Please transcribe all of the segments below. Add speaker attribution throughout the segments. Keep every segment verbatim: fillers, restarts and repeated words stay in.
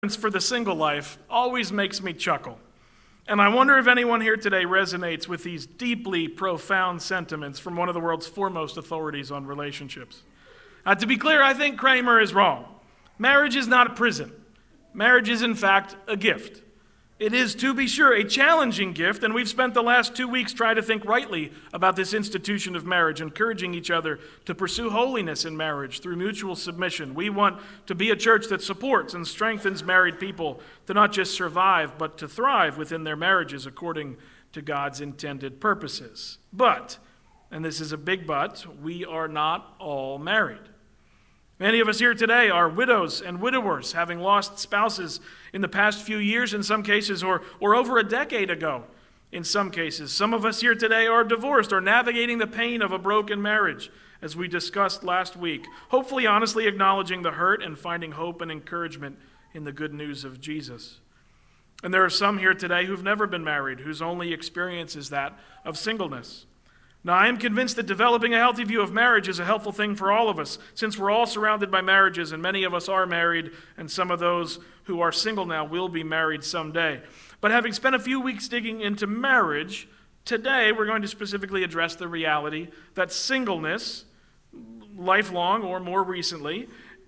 Speaker 1: For the single life always makes me chuckle. And I wonder if anyone here today resonates with these deeply profound sentiments from one of the world's foremost authorities on relationships. Uh, to be clear, I think Kramer is wrong. Marriage is not a prison. Marriage is, in fact, a gift. It is, to be sure, a challenging gift, and we've spent the last two weeks trying to think rightly about this institution of marriage, encouraging each other to pursue holiness in marriage through mutual submission. We want to be a church that supports and strengthens married people to not just survive, but to thrive within their marriages according to God's intended purposes. But, and this is a big but, we are not all married. Many of us here today are widows and widowers, having lost spouses in the past few years in some cases, or, or over a decade ago in some cases. Some of us here today are divorced or navigating the pain of a broken marriage, as we discussed last week, hopefully honestly acknowledging the hurt and finding hope and encouragement in the good news of Jesus. And there are some here today who've never been married, whose only experience is that of singleness. Now, I am convinced that developing a healthy view of marriage is a helpful thing for all of us, since we're all surrounded by marriages, and many of us are married, and some of those who are single now will be married someday. But having spent a few weeks digging into marriage, today we're going to specifically address the reality that singleness, lifelong or more recently,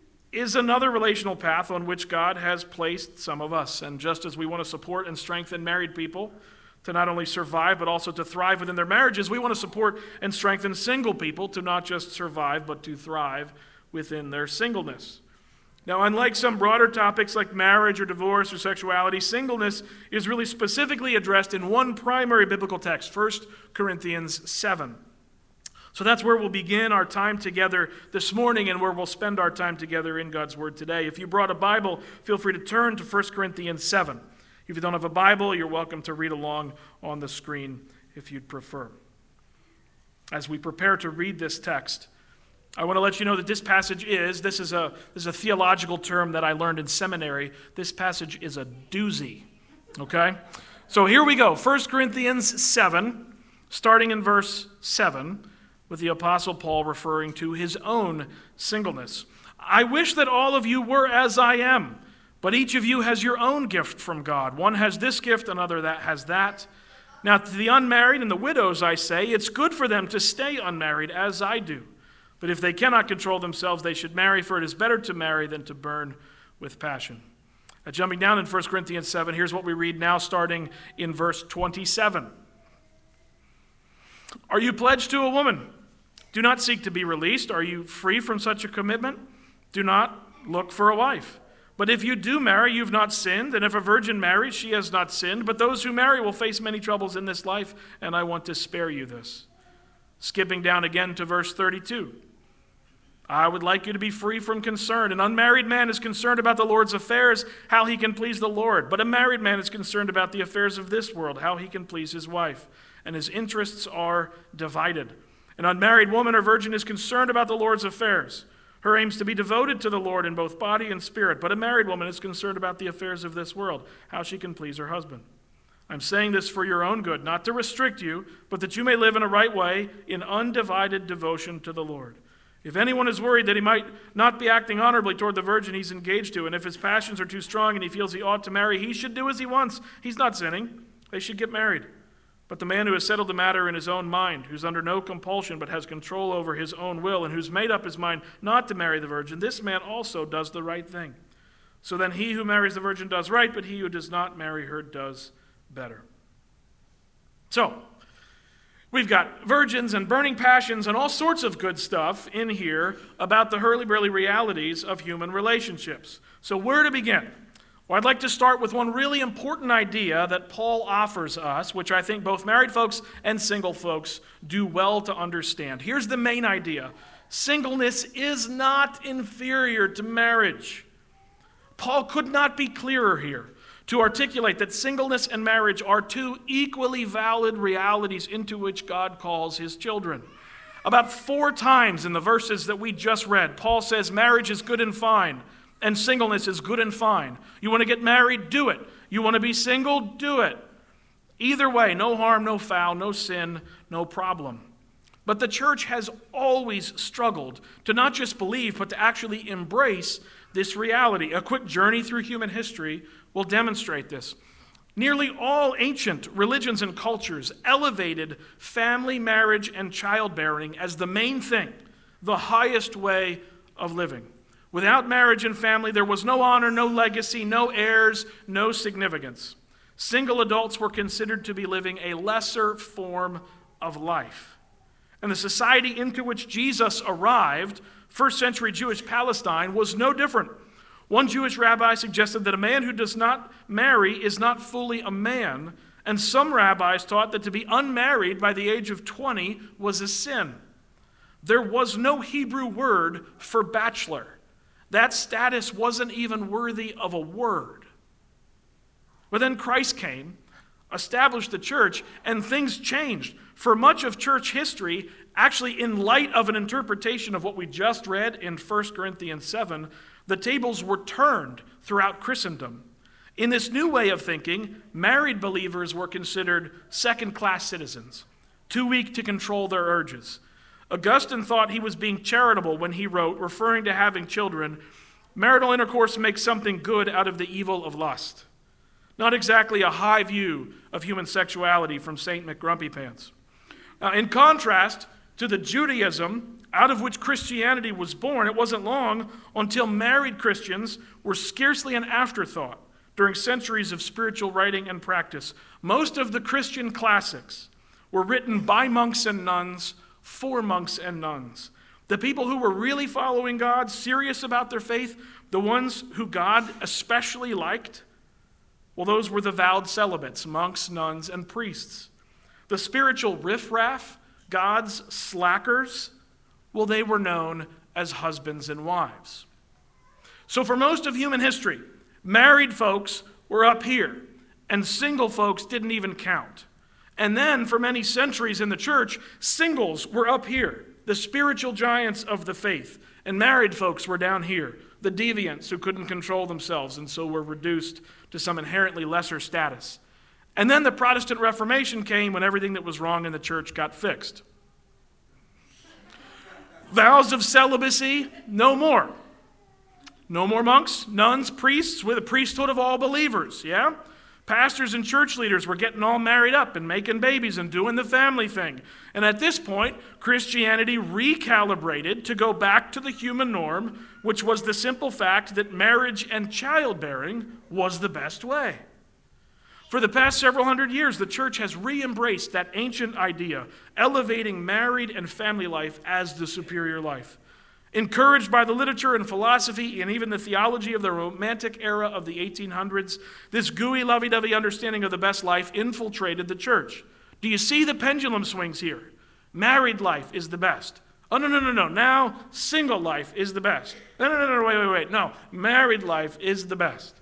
Speaker 1: is another relational path on which God has placed some of us. And just as we want to support and strengthen married people to not only survive, but also to thrive within their marriages, we want to support and strengthen single people to not just survive, but to thrive within their singleness. Now, unlike some broader topics like marriage or divorce or sexuality, singleness is really specifically addressed in one primary biblical text, First Corinthians seven. So that's where we'll begin our time together this morning and where we'll spend our time together in God's Word today. If you brought a Bible, feel free to turn to First Corinthians seven. If you don't have a Bible, you're welcome to read along on the screen if you'd prefer. As we prepare to read this text, I want to let you know that this passage is, this is a, this is a theological term that I learned in seminary, this passage is a doozy, okay? So here we go, First Corinthians seven, starting in verse seven, with the Apostle Paul referring to his own singleness. I wish that all of you were as I am, but each of you has your own gift from God. One has this gift, another that has that. Now to the unmarried and the widows I say, it's good for them to stay unmarried as I do. But if they cannot control themselves, they should marry, for it is better to marry than to burn with passion. Now, jumping down in First Corinthians seven, here's what we read now starting in verse twenty-seven. Are you pledged to a woman? Do not seek to be released. Are you free from such a commitment? Do not look for a wife. But if you do marry, you've not sinned, and if a virgin marries, she has not sinned. But those who marry will face many troubles in this life, and I want to spare you this. Skipping down again to verse thirty-two. I would like you to be free from concern. An unmarried man is concerned about the Lord's affairs, how he can please the Lord. But a married man is concerned about the affairs of this world, how he can please his wife. And his interests are divided. An unmarried woman or virgin is concerned about the Lord's affairs. Her aim is to be devoted to the Lord in both body and spirit, but a married woman is concerned about the affairs of this world, how she can please her husband. I'm saying this for your own good, not to restrict you, but that you may live in a right way in undivided devotion to the Lord. If anyone is worried that he might not be acting honorably toward the virgin he's engaged to, and if his passions are too strong and he feels he ought to marry, he should do as he wants. He's not sinning. They should get married. But the man who has settled the matter in his own mind, who's under no compulsion but has control over his own will, and who's made up his mind not to marry the virgin, this man also does the right thing. So then he who marries the virgin does right, but he who does not marry her does better. So, we've got virgins and burning passions and all sorts of good stuff in here about the hurly-burly realities of human relationships. So where to begin? Well, I'd like to start with one really important idea that Paul offers us, which I think both married folks and single folks do well to understand. Here's the main idea. Singleness is not inferior to marriage. Paul could not be clearer here to articulate that singleness and marriage are two equally valid realities into which God calls his children. About four times in the verses that we just read, Paul says marriage is good and fine, and singleness is good and fine. You want to get married? Do it. You want to be single? Do it. Either way, no harm, no foul, no sin, no problem. But the church has always struggled to not just believe, but to actually embrace this reality. A quick journey through human history will demonstrate this. Nearly all ancient religions and cultures elevated family, marriage, and childbearing as the main thing, the highest way of living. Without marriage and family, there was no honor, no legacy, no heirs, no significance. Single adults were considered to be living a lesser form of life. And the society into which Jesus arrived, first century Jewish Palestine, was no different. One Jewish rabbi suggested that a man who does not marry is not fully a man, and some rabbis taught that to be unmarried by the age of twenty was a sin. There was no Hebrew word for bachelor. That status wasn't even worthy of a word. But then Christ came, established the church, and things changed. For much of church history, actually in light of an interpretation of what we just read in First Corinthians seven, the tables were turned throughout Christendom. In this new way of thinking, married believers were considered second-class citizens, too weak to control their urges. Augustine thought he was being charitable when he wrote, referring to having children, marital intercourse makes something good out of the evil of lust. Not exactly a high view of human sexuality from Saint McGrumpypants. Now, in contrast to the Judaism out of which Christianity was born, it wasn't long until married Christians were scarcely an afterthought during centuries of spiritual writing and practice. Most of the Christian classics were written by monks and nuns for monks and nuns. The people who were really following God, serious about their faith, the ones who God especially liked, well, those were the vowed celibates, monks, nuns, and priests. The spiritual riffraff, God's slackers, well, they were known as husbands and wives. So for most of human history, married folks were up here, and single folks didn't even count. And then for many centuries in the church, singles were up here, the spiritual giants of the faith, and married folks were down here, the deviants who couldn't control themselves and so were reduced to some inherently lesser status. And then the Protestant Reformation came when everything that was wrong in the church got fixed. Vows of celibacy, no more. No more monks, nuns, priests, with a priesthood of all believers, yeah? Pastors and church leaders were getting all married up and making babies and doing the family thing. And at this point, Christianity recalibrated to go back to the human norm, which was the simple fact that marriage and childbearing was the best way. For the past several hundred years, the church has re-embraced that ancient idea, elevating married and family life as the superior life. Encouraged by the literature and philosophy and even the theology of the Romantic era of the eighteen hundreds, this gooey, lovey-dovey understanding of the best life infiltrated the church. Do you see the pendulum swings here? Married life is the best. Oh, no, no, no, no. Now, single life is the best. No, no, no, no, wait, wait, wait. No, married life is the best.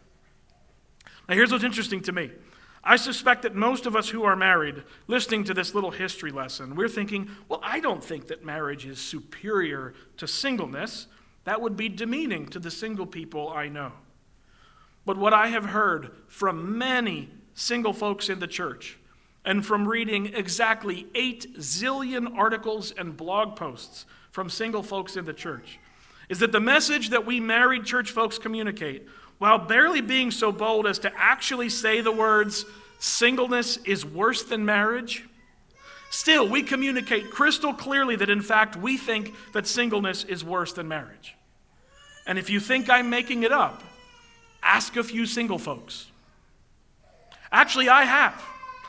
Speaker 1: Now, here's what's interesting to me. I suspect that most of us who are married, listening to this little history lesson, we're thinking, well, I don't think that marriage is superior to singleness. That would be demeaning to the single people I know. But what I have heard from many single folks in the church, and from reading exactly eight zillion articles and blog posts from single folks in the church, is that the message that we married church folks communicate, while barely being so bold as to actually say the words, singleness is worse than marriage, still we communicate crystal clearly that in fact we think that singleness is worse than marriage. And if you think I'm making it up, ask a few single folks. Actually, I have.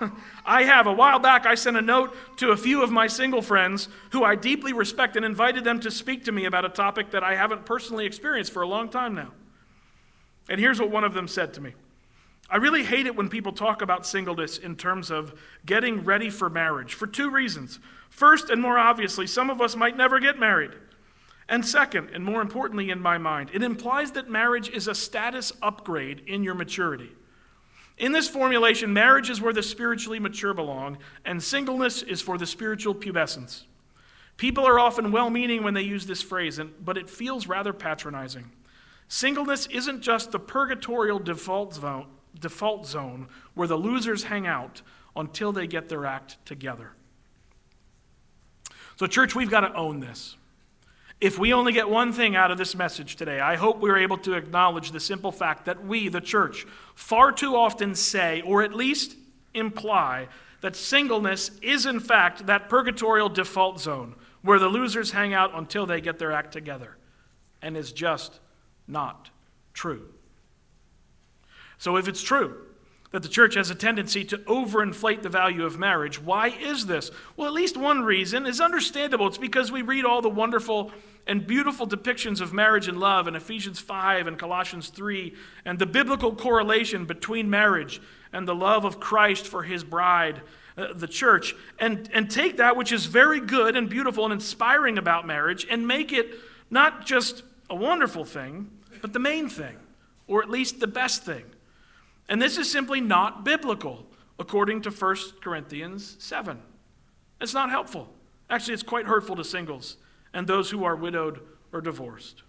Speaker 1: I have. A while back, I sent a note to a few of my single friends who I deeply respect and invited them to speak to me about a topic that I haven't personally experienced for a long time now. And here's what one of them said to me. I really hate it when people talk about singleness in terms of getting ready for marriage for two reasons. First, and more obviously, some of us might never get married. And second, and more importantly in my mind, it implies that marriage is a status upgrade in your maturity. In this formulation, marriage is where the spiritually mature belong, and singleness is for the spiritual pubescents. People are often well-meaning when they use this phrase, but it feels rather patronizing. Singleness isn't just the purgatorial default zone, default zone where the losers hang out until they get their act together. So church, we've got to own this. If we only get one thing out of this message today, I hope we're able to acknowledge the simple fact that we, the church, far too often say, or at least imply, that singleness is in fact that purgatorial default zone where the losers hang out until they get their act together, and is just not true. So if it's true that the church has a tendency to overinflate the value of marriage, why is this? Well, at least one reason is understandable. It's because we read all the wonderful and beautiful depictions of marriage and love in Ephesians five and Colossians three, and the biblical correlation between marriage and the love of Christ for his bride, uh, the church, and, and take that which is very good and beautiful and inspiring about marriage and make it not just a wonderful thing, but the main thing, or at least the best thing. And this is simply not biblical, according to First Corinthians seven. It's not helpful. Actually, it's quite hurtful to singles and those who are widowed or divorced.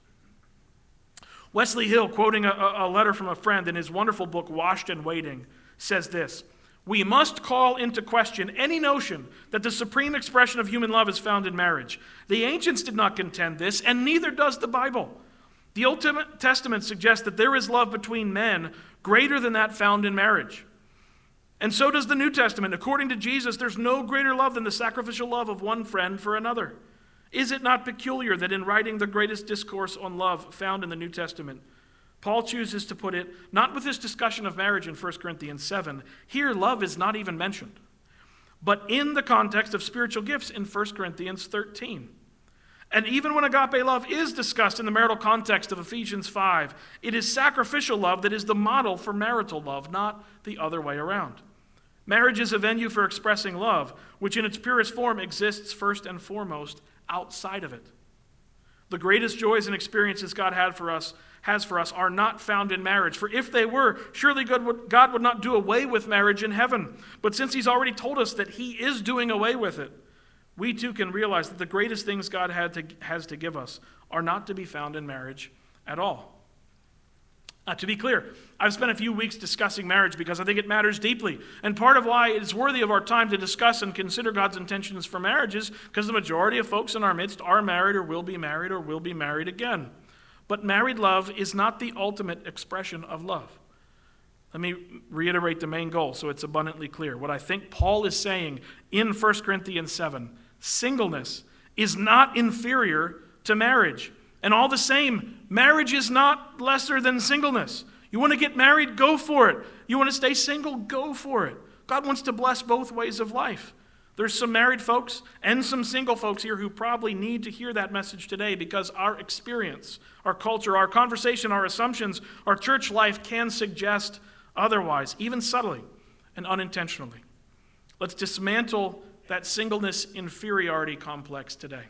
Speaker 1: Wesley Hill, quoting a, a letter from a friend in his wonderful book, Washed and Waiting, says this: "We must call into question any notion that the supreme expression of human love is found in marriage. The ancients did not contend this, and neither does the Bible. The Old Testament suggests that there is love between men greater than that found in marriage. And so does the New Testament. According to Jesus, there's no greater love than the sacrificial love of one friend for another. Is it not peculiar that in writing the greatest discourse on love found in the New Testament, Paul chooses to put it, not with this discussion of marriage in First Corinthians seven, here love is not even mentioned, but in the context of spiritual gifts in First Corinthians thirteen. And even when agape love is discussed in the marital context of Ephesians five, it is sacrificial love that is the model for marital love, not the other way around. Marriage is a venue for expressing love, which in its purest form exists first and foremost outside of it. The greatest joys and experiences God had for us, has for us are not found in marriage. For if they were, surely God would, God would not do away with marriage in heaven. But since he's already told us that he is doing away with it, we too can realize that the greatest things God had to, has to give us are not to be found in marriage at all. Uh, to be clear, I've spent a few weeks discussing marriage because I think it matters deeply. And part of why it's worthy of our time to discuss and consider God's intentions for marriage is because the majority of folks in our midst are married or will be married or will be married again. But married love is not the ultimate expression of love. Let me reiterate the main goal so it's abundantly clear. What I think Paul is saying in First Corinthians seven, singleness is not inferior to marriage. And all the same, marriage is not lesser than singleness. You want to get married, go for it. You want to stay single, go for it. God wants to bless both ways of life. There's some married folks and some single folks here who probably need to hear that message today because our experience, our culture, our conversation, our assumptions, our church life can suggest otherwise, even subtly and unintentionally. Let's dismantle that singleness inferiority complex today.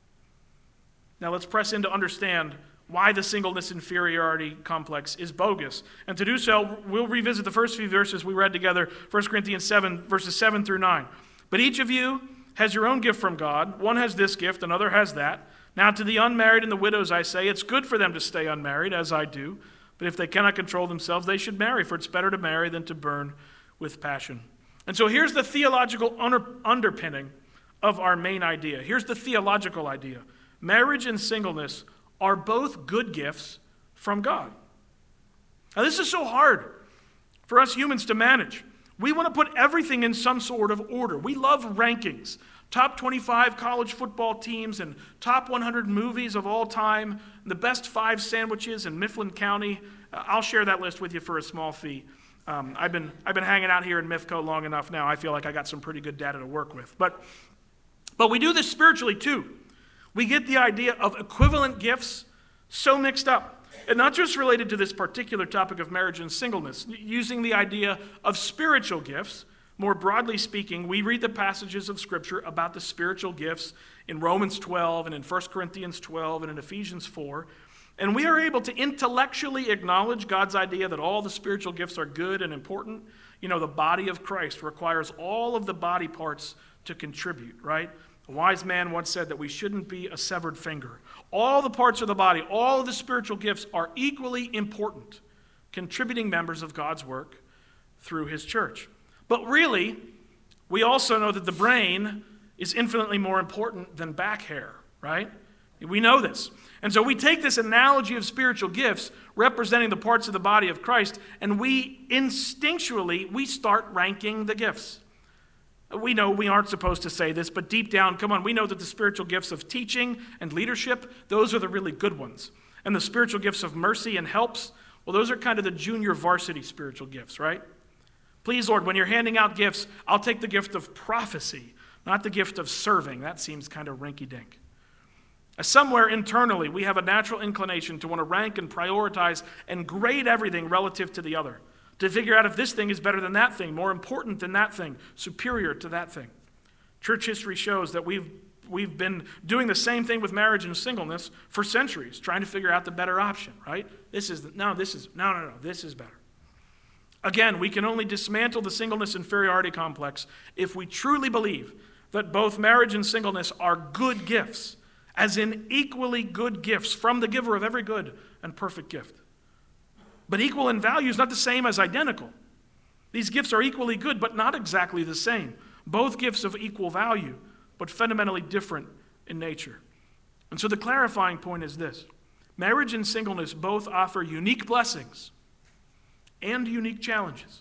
Speaker 1: Now let's press in to understand why the singleness inferiority complex is bogus. And to do so, we'll revisit the first few verses we read together, First Corinthians seven, verses seven through nine. But each of you has your own gift from God. One has this gift, another has that. Now to the unmarried and the widows I say, it's good for them to stay unmarried, as I do. But if they cannot control themselves, they should marry, for it's better to marry than to burn with passion. And so here's the theological under, underpinning of our main idea. Here's the theological idea. Marriage and singleness are both good gifts from God. Now, this is so hard for us humans to manage. We want to put everything in some sort of order. We love rankings. Top twenty-five college football teams and top one hundred movies of all time, the best five sandwiches in Mifflin County. I'll share that list with you for a small fee. Um, I've been I've been hanging out here in Mifco long enough now. I feel like I got some pretty good data to work with. But, but we do this spiritually too. We get the idea of equivalent gifts so mixed up, and not just related to this particular topic of marriage and singleness. Using the idea of spiritual gifts, more broadly speaking, we read the passages of Scripture about the spiritual gifts in Romans twelve and in First Corinthians twelve and in Ephesians four, and we are able to intellectually acknowledge God's idea that all the spiritual gifts are good and important. You know, the body of Christ requires all of the body parts to contribute, right? A wise man once said that we shouldn't be a severed finger. All the parts of the body, all of the spiritual gifts are equally important, contributing members of God's work through his church. But really, we also know that the brain is infinitely more important than back hair, right? We know this. And so we take this analogy of spiritual gifts representing the parts of the body of Christ, and we instinctually, we start ranking the gifts. We know we aren't supposed to say this, but deep down, come on, we know that the spiritual gifts of teaching and leadership, those are the really good ones. And the spiritual gifts of mercy and helps, well, those are kind of the junior varsity spiritual gifts, right? Please, Lord, when you're handing out gifts, I'll take the gift of prophecy, not the gift of serving. That seems kind of rinky-dink. Somewhere internally, we have a natural inclination to want to rank and prioritize and grade everything relative to the other, to figure out if this thing is better than that thing, more important than that thing, superior to that thing. Church history shows that we've, we've been doing the same thing with marriage and singleness for centuries, trying to figure out the better option, right? This is, the, no, this is, no, no, no, this is better. Again, we can only dismantle the singleness inferiority complex if we truly believe that both marriage and singleness are good gifts, as in equally good gifts from the giver of every good and perfect gift. But equal in value is not the same as identical. These gifts are equally good, but not exactly the same. Both gifts of equal value, but fundamentally different in nature. And so the clarifying point is this. Marriage and singleness both offer unique blessings and unique challenges.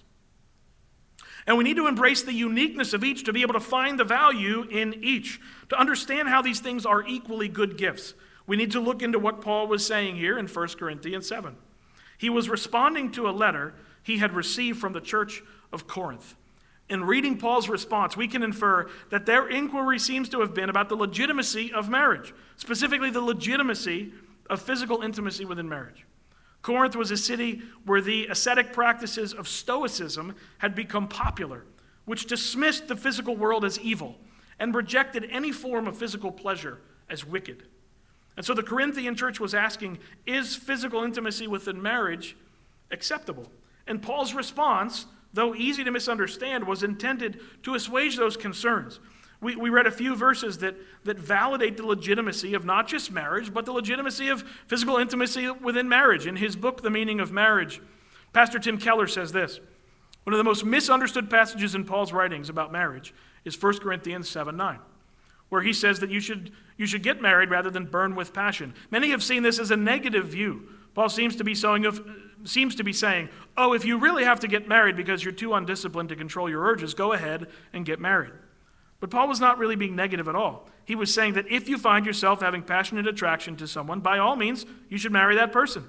Speaker 1: And we need to embrace the uniqueness of each to be able to find the value in each. To understand how these things are equally good gifts, we need to look into what Paul was saying here in First Corinthians seven. He was responding to a letter he had received from the church of Corinth. In reading Paul's response, we can infer that their inquiry seems to have been about the legitimacy of marriage, specifically the legitimacy of physical intimacy within marriage. Corinth was a city where the ascetic practices of Stoicism had become popular, which dismissed the physical world as evil and rejected any form of physical pleasure as wicked. And so the Corinthian church was asking, is physical intimacy within marriage acceptable? And Paul's response, though easy to misunderstand, was intended to assuage those concerns. We, we read a few verses that, that validate the legitimacy of not just marriage, but the legitimacy of physical intimacy within marriage. In his book, The Meaning of Marriage, Pastor Tim Keller says this: one of the most misunderstood passages in Paul's writings about marriage is First Corinthians seven nine, where he says that you should, you should get married rather than burn with passion. Many have seen this as a negative view. Paul seems to be saying, of, seems to be saying, oh, if you really have to get married because you're too undisciplined to control your urges, go ahead and get married. But Paul was not really being negative at all. He was saying that if you find yourself having passionate attraction to someone, by all means, you should marry that person.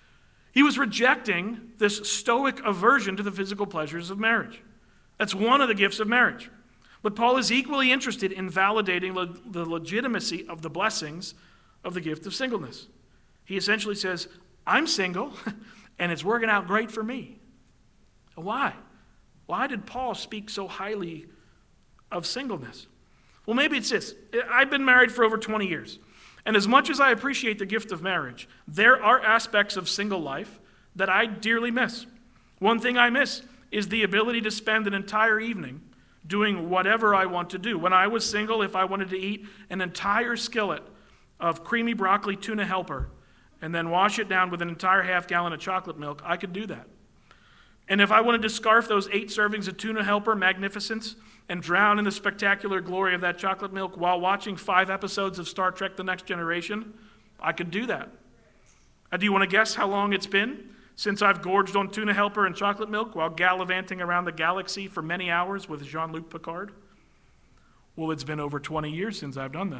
Speaker 1: He was rejecting this stoic aversion to the physical pleasures of marriage. That's one of the gifts of marriage. But Paul is equally interested in validating le- the legitimacy of the blessings of the gift of singleness. He essentially says, I'm single, and it's working out great for me. Why? Why did Paul speak so highly of singleness? Well, maybe it's this. I've been married for over twenty years. And as much as I appreciate the gift of marriage, there are aspects of single life that I dearly miss. One thing I miss is the ability to spend an entire evening doing whatever I want to do. When I was single, if I wanted to eat an entire skillet of creamy broccoli tuna helper and then wash it down with an entire half gallon of chocolate milk, I could do that. And if I wanted to scarf those eight servings of tuna helper magnificence and drown in the spectacular glory of that chocolate milk while watching five episodes of Star Trek The Next Generation, I could do that. Uh, do you want to guess how long it's been since I've gorged on tuna helper and chocolate milk while gallivanting around the galaxy for many hours with Jean-Luc Picard? Well, it's been over twenty years since I've done that.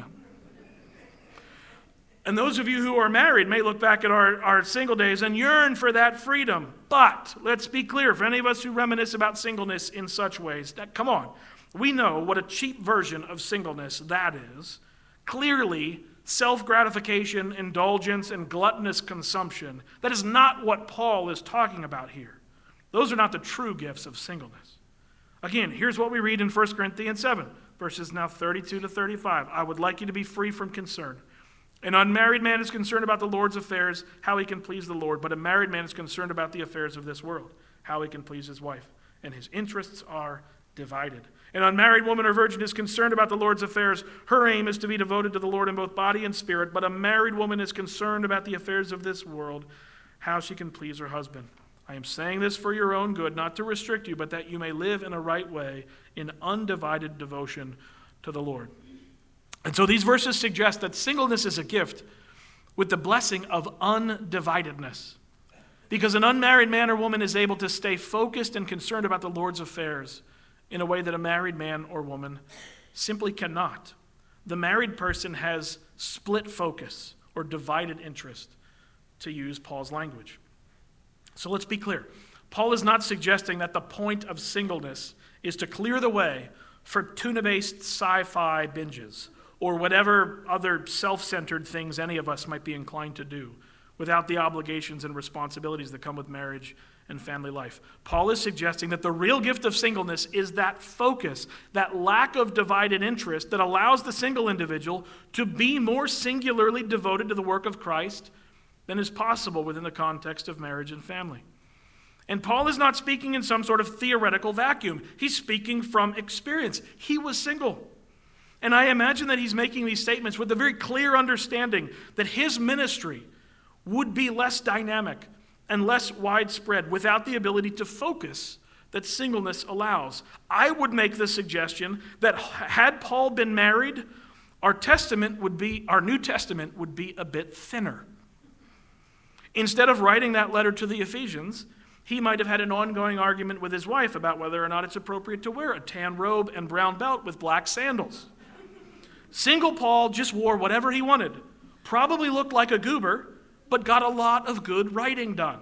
Speaker 1: And those of you who are married may look back at our, our single days and yearn for that freedom. But let's be clear, for any of us who reminisce about singleness in such ways, that, come on, we know what a cheap version of singleness that is. Clearly, self-gratification, indulgence, and gluttonous consumption. That is not what Paul is talking about here. Those are not the true gifts of singleness. Again, here's what we read in First Corinthians seven, verses now thirty-two to thirty-five. I would like you to be free from concern. An unmarried man is concerned about the Lord's affairs, how he can please the Lord, but a married man is concerned about the affairs of this world, how he can please his wife, and his interests are divided. An unmarried woman or virgin is concerned about the Lord's affairs. Her aim is to be devoted to the Lord in both body and spirit, but a married woman is concerned about the affairs of this world, how she can please her husband. I am saying this for your own good, not to restrict you, but that you may live in a right way, in undivided devotion to the Lord. And so these verses suggest that singleness is a gift with the blessing of undividedness. Because an unmarried man or woman is able to stay focused and concerned about the Lord's affairs in a way that a married man or woman simply cannot. The married person has split focus or divided interest, to use Paul's language. So let's be clear. Paul is not suggesting that the point of singleness is to clear the way for tuna-based sci-fi binges or whatever other self-centered things any of us might be inclined to do without the obligations and responsibilities that come with marriage and family life. Paul is suggesting that the real gift of singleness is that focus, that lack of divided interest that allows the single individual to be more singularly devoted to the work of Christ than is possible within the context of marriage and family. And Paul is not speaking in some sort of theoretical vacuum. He's speaking from experience. He was single. And I imagine that he's making these statements with a very clear understanding that his ministry would be less dynamic and less widespread without the ability to focus that singleness allows. I would make the suggestion that had Paul been married, our testament would be, our New Testament would be a bit thinner. Instead of writing that letter to the Ephesians, he might have had an ongoing argument with his wife about whether or not it's appropriate to wear a tan robe and brown belt with black sandals. Single Paul just wore whatever he wanted, probably looked like a goober, but got a lot of good writing done.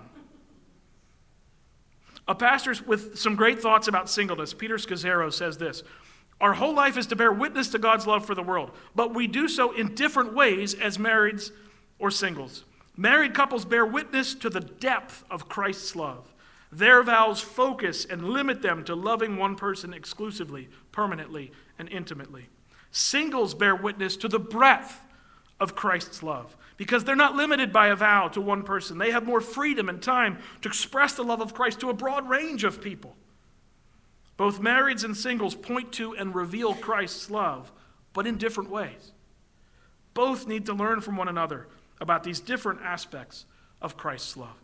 Speaker 1: A pastor with some great thoughts about singleness, Peter Scazzaro, says this: our whole life is to bear witness to God's love for the world, but we do so in different ways as marrieds or singles. Married couples bear witness to the depth of Christ's love. Their vows focus and limit them to loving one person exclusively, permanently, and intimately. Singles bear witness to the breadth of Christ's love because they're not limited by a vow to one person. They have more freedom and time to express the love of Christ to a broad range of people. Both marrieds and singles point to and reveal Christ's love, but in different ways. Both need to learn from one another about these different aspects of Christ's love.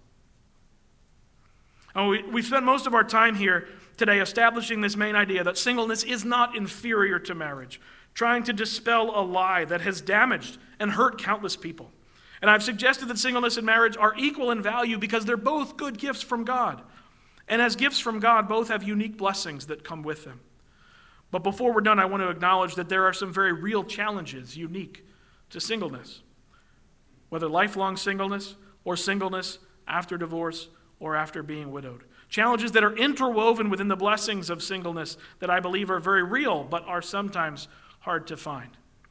Speaker 1: Oh, we, we've spent most of our time here today establishing this main idea that singleness is not inferior to marriage, trying to dispel a lie that has damaged and hurt countless people. And I've suggested that singleness and marriage are equal in value because they're both good gifts from God. And as gifts from God, both have unique blessings that come with them. But before we're done, I want to acknowledge that there are some very real challenges unique to singleness. Whether lifelong singleness or singleness after divorce or after being widowed. Challenges that are interwoven within the blessings of singleness that I believe are very real but are sometimes hard to find.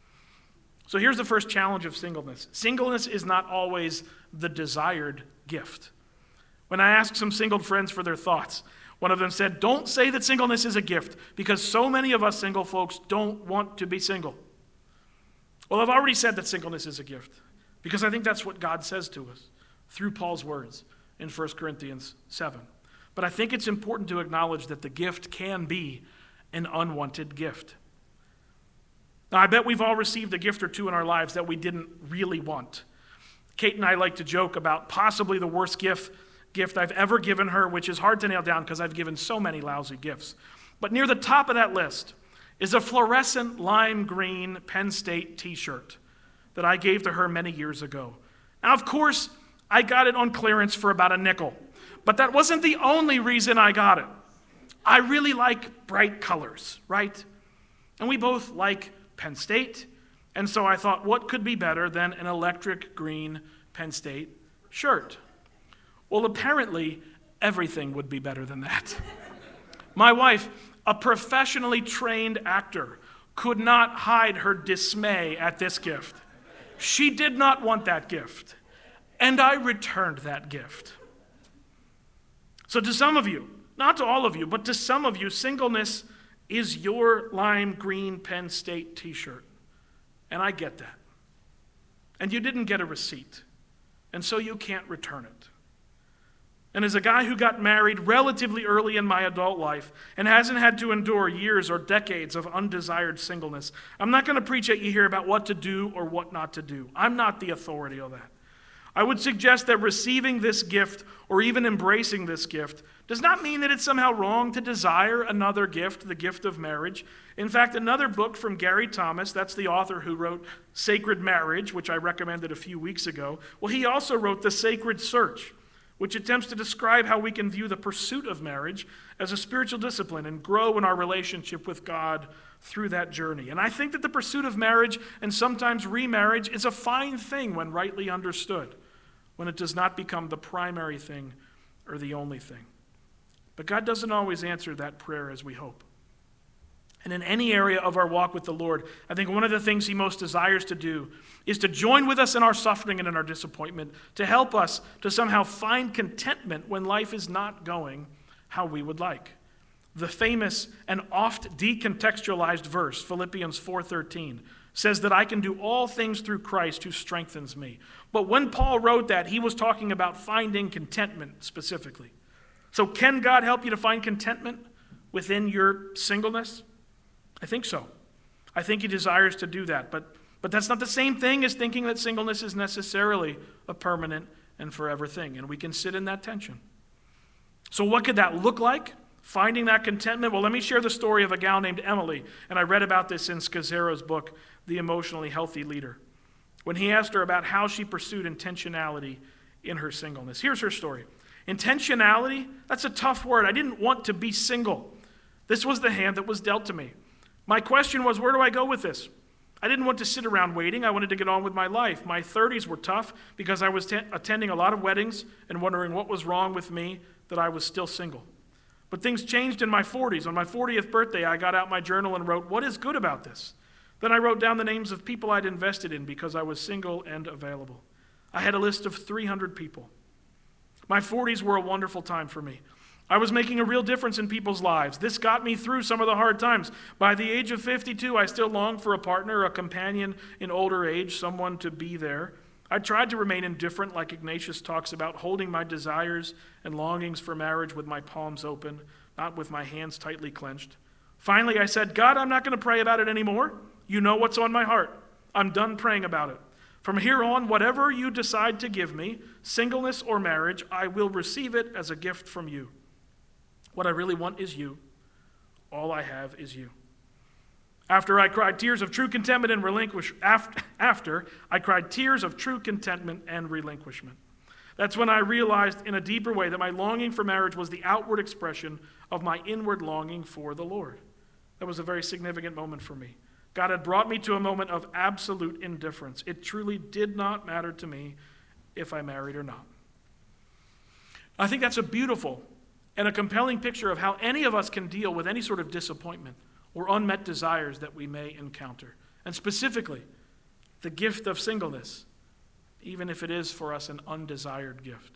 Speaker 1: So here's the first challenge of singleness. Singleness is not always the desired gift. When I asked some single friends for their thoughts, one of them said, don't say that singleness is a gift because so many of us single folks don't want to be single. Well, I've already said that singleness is a gift because I think that's what God says to us through Paul's words in First Corinthians seven. But I think it's important to acknowledge that the gift can be an unwanted gift. Now, I bet we've all received a gift or two in our lives that we didn't really want. Kate and I like to joke about possibly the worst gift, gift I've ever given her, which is hard to nail down because I've given so many lousy gifts. But near the top of that list is a fluorescent lime green Penn State t-shirt that I gave to her many years ago. Now, of course, I got it on clearance for about a nickel, but that wasn't the only reason I got it. I really like bright colors, right? And we both like Penn State, and so I thought, what could be better than an electric green Penn State shirt? Well, apparently, everything would be better than that. My wife, a professionally trained actor, could not hide her dismay at this gift. She did not want that gift, and I returned that gift. So to some of you, not to all of you, but to some of you, singleness is your lime green Penn State t-shirt. And I get that. And you didn't get a receipt, and so you can't return it. And as a guy who got married relatively early in my adult life and hasn't had to endure years or decades of undesired singleness, I'm not going to preach at you here about what to do or what not to do. I'm not the authority on that. I would suggest that receiving this gift or even embracing this gift does not mean that it's somehow wrong to desire another gift, the gift of marriage. In fact, another book from Gary Thomas, that's the author who wrote Sacred Marriage, which I recommended a few weeks ago, well, he also wrote The Sacred Search, which attempts to describe how we can view the pursuit of marriage as a spiritual discipline and grow in our relationship with God through that journey. And I think that the pursuit of marriage and sometimes remarriage is a fine thing when rightly understood, when it does not become the primary thing or the only thing. But God doesn't always answer that prayer as we hope. And in any area of our walk with the Lord, I think one of the things he most desires to do is to join with us in our suffering and in our disappointment, to help us to somehow find contentment when life is not going how we would like. The famous and oft decontextualized verse, Philippians four thirteen, says that I can do all things through Christ who strengthens me. But when Paul wrote that, he was talking about finding contentment specifically. So can God help you to find contentment within your singleness? I think so. I think he desires to do that. But, but that's not the same thing as thinking that singleness is necessarily a permanent and forever thing. And we can sit in that tension. So what could that look like? Finding that contentment? Well, let me share the story of a gal named Emily. And I read about this in Scazzero's book, The Emotionally Healthy Leader, when he asked her about how she pursued intentionality in her singleness. Here's her story. Intentionality, that's a tough word. I didn't want to be single. This was the hand that was dealt to me. My question was, where do I go with this? I didn't want to sit around waiting. I wanted to get on with my life. My thirties were tough because I was t- attending a lot of weddings and wondering what was wrong with me that I was still single. But things changed in my forties. On my fortieth birthday, I got out my journal and wrote, what is good about this? Then I wrote down the names of people I'd invested in because I was single and available. I had a list of three hundred people. My forties were a wonderful time for me. I was making a real difference in people's lives. This got me through some of the hard times. By the age of fifty-two, I still longed for a partner, a companion in older age, someone to be there. I tried to remain indifferent, like Ignatius talks about, holding my desires and longings for marriage with my palms open, not with my hands tightly clenched. Finally, I said, God, I'm not going to pray about it anymore. You know what's on my heart. I'm done praying about it. From here on, whatever you decide to give me, singleness or marriage, I will receive it as a gift from you. What I really want is you. All I have is you. After I cried tears of true contentment and relinquish, after, after I cried tears of true contentment and relinquishment. That's when I realized in a deeper way that my longing for marriage was the outward expression of my inward longing for the Lord. That was a very significant moment for me. God had brought me to a moment of absolute indifference. It truly did not matter to me if I married or not. I think that's a beautiful and a compelling picture of how any of us can deal with any sort of disappointment or unmet desires that we may encounter. And specifically, the gift of singleness, even if it is for us an undesired gift.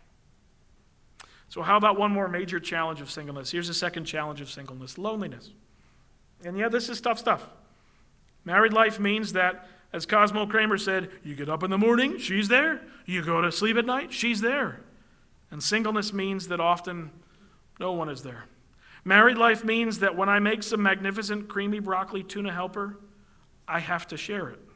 Speaker 1: So how about one more major challenge of singleness? Here's a second challenge of singleness, loneliness. And yeah, this is tough stuff. Married life means that, as Cosmo Kramer said, you get up in the morning, she's there. You go to sleep at night, she's there. And singleness means that often no one is there. Married life means that when I make some magnificent creamy broccoli tuna helper, I have to share it.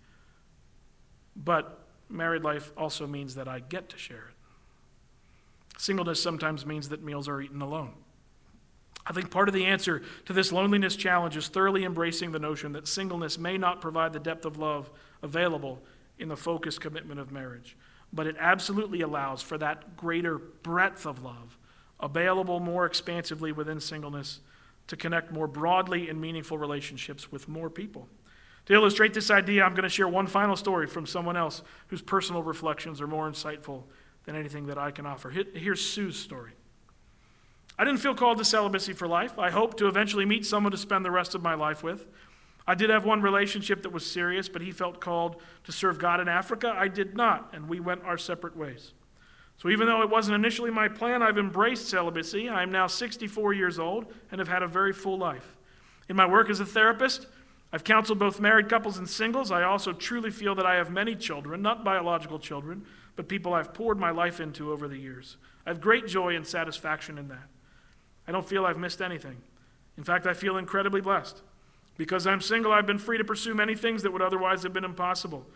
Speaker 1: But married life also means that I get to share it. Singleness sometimes means that meals are eaten alone. I think part of the answer to this loneliness challenge is thoroughly embracing the notion that singleness may not provide the depth of love available in the focused commitment of marriage, but it absolutely allows for that greater breadth of love available more expansively within singleness to connect more broadly in meaningful relationships with more people. To illustrate this idea, I'm going to share one final story from someone else whose personal reflections are more insightful than anything that I can offer. Here's Sue's story. I didn't feel called to celibacy for life. I hoped to eventually meet someone to spend the rest of my life with. I did have one relationship that was serious, but he felt called to serve God in Africa. I did not, and we went our separate ways. So even though it wasn't initially my plan, I've embraced celibacy. I am now sixty-four years old and have had a very full life. In my work as a therapist, I've counseled both married couples and singles. I also truly feel that I have many children, not biological children, but people I've poured my life into over the years. I have great joy and satisfaction in that. I don't feel I've missed anything. In fact, I feel incredibly blessed. Because I'm single, I've been free to pursue many things that would otherwise have been impossible.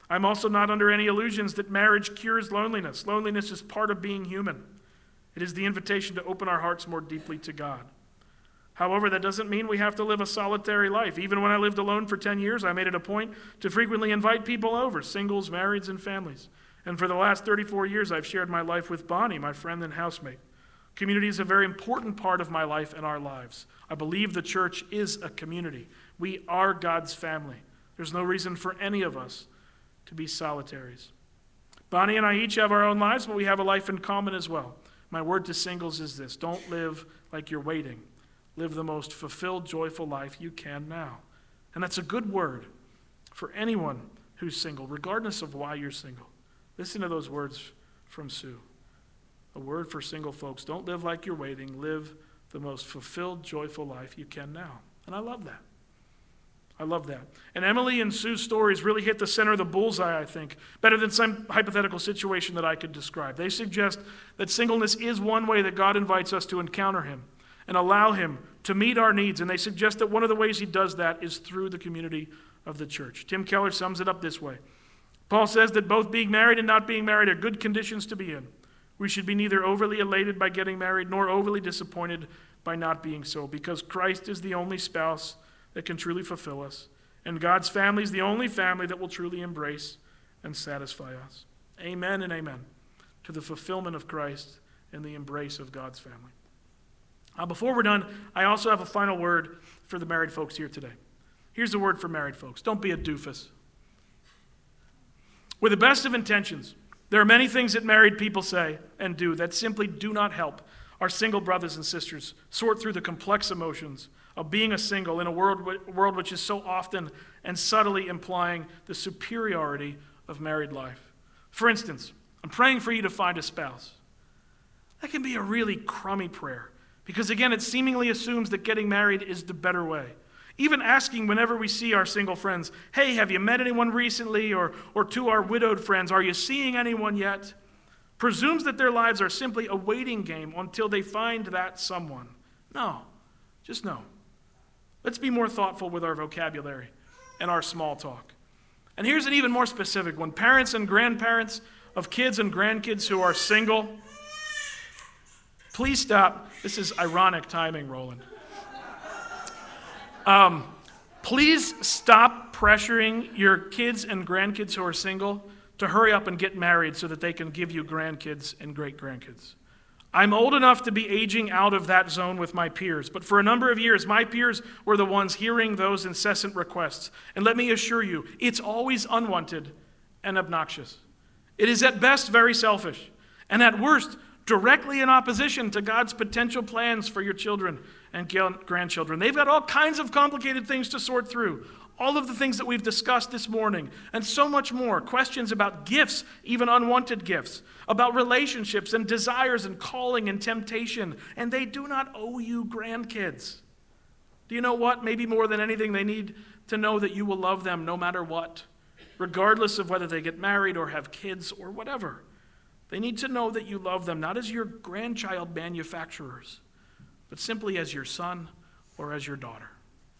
Speaker 1: I'm also not under any illusions that marriage cures loneliness. Loneliness is part of being human. It is the invitation to open our hearts more deeply to God. However, that doesn't mean we have to live a solitary life. Even when I lived alone for ten years, I made it a point to frequently invite people over, singles, marrieds, and families. And for the last thirty-four years, I've shared my life with Bonnie, my friend and housemate. Community is a very important part of my life and our lives. I believe the church is a community. We are God's family. There's no reason for any of us to be solitaries. Bonnie and I each have our own lives, but we have a life in common as well. My word to singles is this: don't live like you're waiting. Live the most fulfilled, joyful life you can now. And that's a good word for anyone who's single, regardless of why you're single. Listen to those words from Sue. A word for single folks: don't live like you're waiting. Live the most fulfilled, joyful life you can now. And I love that. I love that. And Emily and Sue's stories really hit the center of the bullseye, I think, better than some hypothetical situation that I could describe. They suggest that singleness is one way that God invites us to encounter him and allow him to meet our needs. And they suggest that one of the ways he does that is through the community of the church. Tim Keller sums it up this way. Paul says that both being married and not being married are good conditions to be in. We should be neither overly elated by getting married nor overly disappointed by not being so, because Christ is the only spouse that can truly fulfill us, and God's family is the only family that will truly embrace and satisfy us. Amen and amen to the fulfillment of Christ and the embrace of God's family. Now, before we're done, I also have a final word for the married folks here today. Here's the word for married folks: don't be a doofus. With the best of intentions, there are many things that married people say and do that simply do not help our single brothers and sisters sort through the complex emotions of being a single in a world, world which is so often and subtly implying the superiority of married life. For instance, I'm praying for you to find a spouse. That can be a really crummy prayer because, again, it seemingly assumes that getting married is the better way. Even asking whenever we see our single friends, hey, have you met anyone recently? Or, or to our widowed friends, are you seeing anyone yet? Presumes that their lives are simply a waiting game until they find that someone. No, just no. Let's be more thoughtful with our vocabulary and our small talk. And here's an even more specific one. Parents and grandparents of kids and grandkids who are single, please stop. This is ironic timing, Roland. Um, please stop pressuring your kids and grandkids who are single to hurry up and get married so that they can give you grandkids and great-grandkids. I'm old enough to be aging out of that zone with my peers, but for a number of years, my peers were the ones hearing those incessant requests. And let me assure you, it's always unwanted and obnoxious. It is at best very selfish, and at worst, directly in opposition to God's potential plans for your children and grandchildren. They've got all kinds of complicated things to sort through. All of the things that we've discussed this morning, and so much more. Questions about gifts, even unwanted gifts, about relationships and desires and calling and temptation, and they do not owe you grandkids. Do you know what? Maybe more than anything, they need to know that you will love them no matter what, regardless of whether they get married or have kids or whatever. They need to know that you love them, not as your grandchild manufacturers, but simply as your son or as your daughter.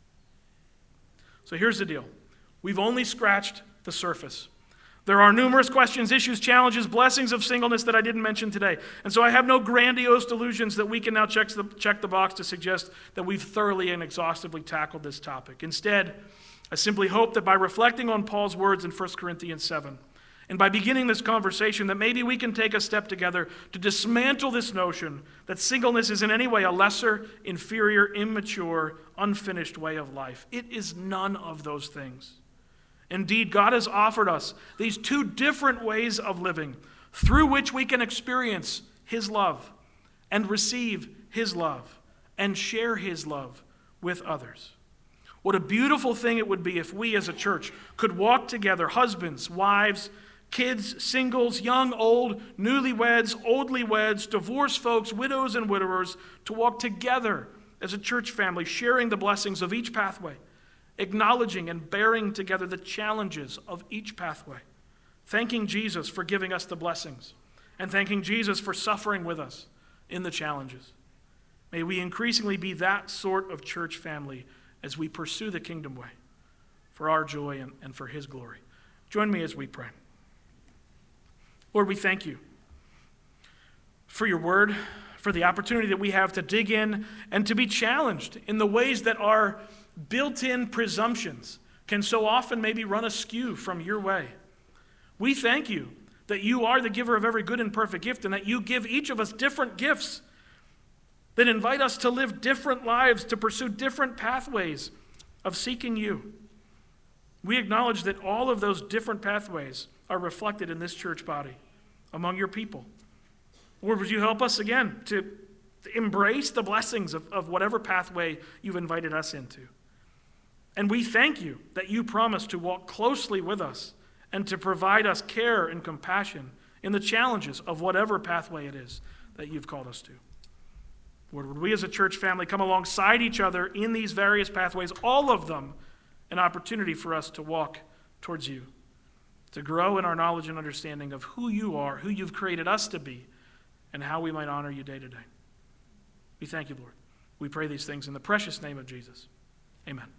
Speaker 1: So here's the deal. We've only scratched the surface. There are numerous questions, issues, challenges, blessings of singleness that I didn't mention today. And so I have no grandiose delusions that we can now check the, check the box to suggest that we've thoroughly and exhaustively tackled this topic. Instead, I simply hope that by reflecting on Paul's words in First Corinthians seven, and by beginning this conversation, that maybe we can take a step together to dismantle this notion that singleness is in any way a lesser, inferior, immature, unfinished way of life. It is none of those things. Indeed, God has offered us these two different ways of living through which we can experience his love and receive his love and share his love with others. What a beautiful thing it would be if we as a church could walk together, husbands, wives, kids, singles, young, old, newlyweds, oldlyweds, divorced folks, widows and widowers, to walk together as a church family, sharing the blessings of each pathway, acknowledging and bearing together the challenges of each pathway, thanking Jesus for giving us the blessings, and thanking Jesus for suffering with us in the challenges. May we increasingly be that sort of church family as we pursue the kingdom way for our joy and, and for his glory. Join me as we pray. Lord, we thank you for your word, for the opportunity that we have to dig in and to be challenged in the ways that our built-in presumptions can so often maybe run askew from your way. We thank you that you are the giver of every good and perfect gift, and that you give each of us different gifts that invite us to live different lives, to pursue different pathways of seeking you. We acknowledge that all of those different pathways are reflected in this church body, among your people. Lord, would you help us again to, to embrace the blessings of, of whatever pathway you've invited us into. And we thank you that you promise to walk closely with us and to provide us care and compassion in the challenges of whatever pathway it is that you've called us to. Lord, would we as a church family come alongside each other in these various pathways, all of them an opportunity for us to walk towards you, to grow in our knowledge and understanding of who you are, who you've created us to be, and how we might honor you day to day. We thank you, Lord. We pray these things in the precious name of Jesus. Amen.